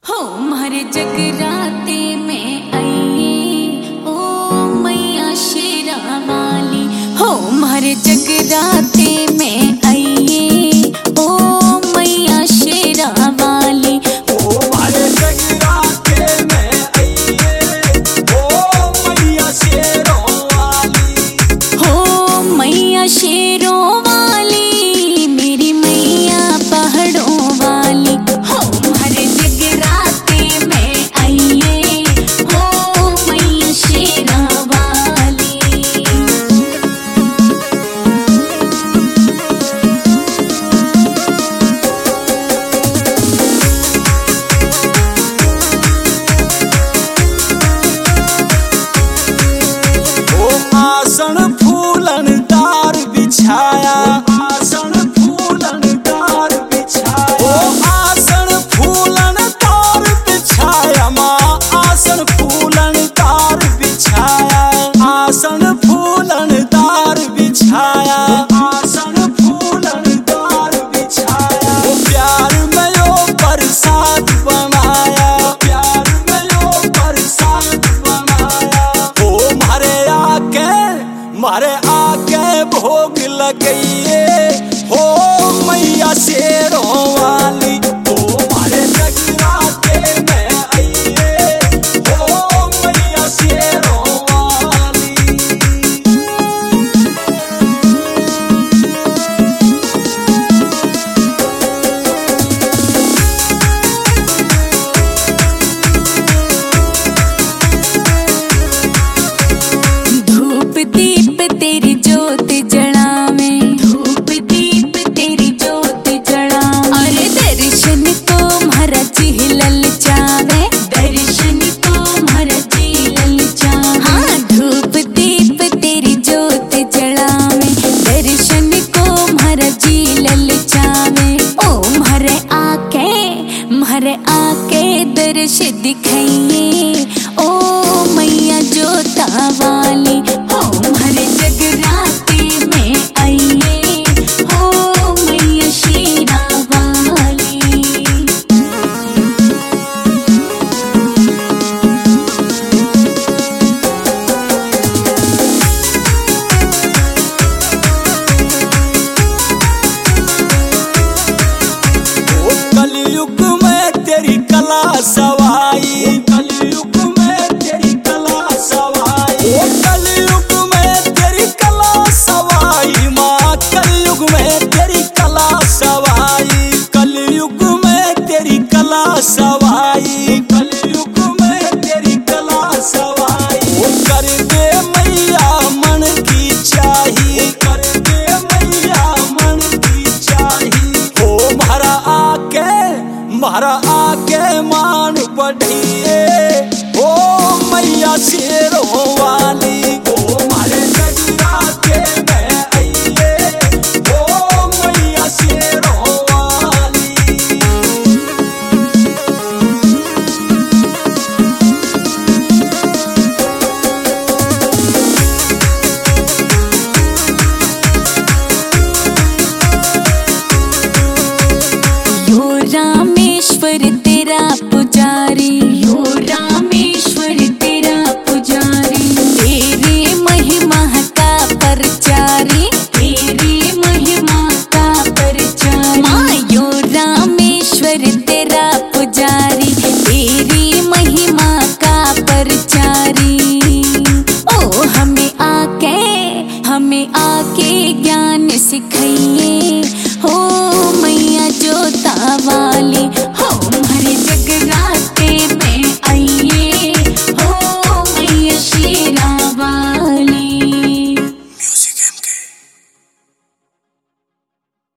हो मारे जगराते में आइए ओ मैया शेरा वाली। हो मारे जगराते में आइए ओ मैया शेरा वाली। ओ मारे जगराते में आइए ओ मैया शेरों वाली। हो मैया शेरों वाली मेरी मैया पहाड़ों वाली। हो मारे जगराते में आइए हो मैया शेरा वाली। आसन फूलन डार बिछाया, आसन फूलन डार बिछाया। ओ आसन फूलन डार बिछाया, माँ आसन फूलन डार बिछाया। आसन फूलन डार बिछाया, आसन फूलन डार बिछाया। ओ प्यार में यो प्रसाद बनाया, प्यार में यो प्रसाद बनाया। ओ मारे आके भोग लगइए हो मैया शेरों वाली। ओ मारे जगराते में आइए हो मैया शेरों वाली। धूप दीप तेरी जोत जलावे, धूप दीप तेरी जोत जलावे। अरे दर्शन को महाराज ललचावे, दर्शन को महाराज ललचावे। हाँ धूप दीप तेरी जोत जलावे, दर्शन को महाराज ललचावे। ओ म्हारे आके दर्श दिखाइए ओ मैया जोता वाली। हो म्हारे जगराते में आइए हो मैया शेरा वाली। ओ कलयुग में तेरी कला सवाई, कलयुग में तेरी कला सवाई। ओ कलयुग में तेरी कला सवाई, माँ कलयुग में तेरी कला सवाई। कलयुग में तेरी कला सवाई, कलयुग में तेरी कला सवाई। ओ कर दे मैया मन की चाही, कर दे मैया मन की चाही। हो म्हारा आके मान बढ़िए ओ मैया शेरों वाली। ओ मारे जगराते में आइए ओ मैया शेरों वाली। यो रामेश्वर तेरा पुजारी,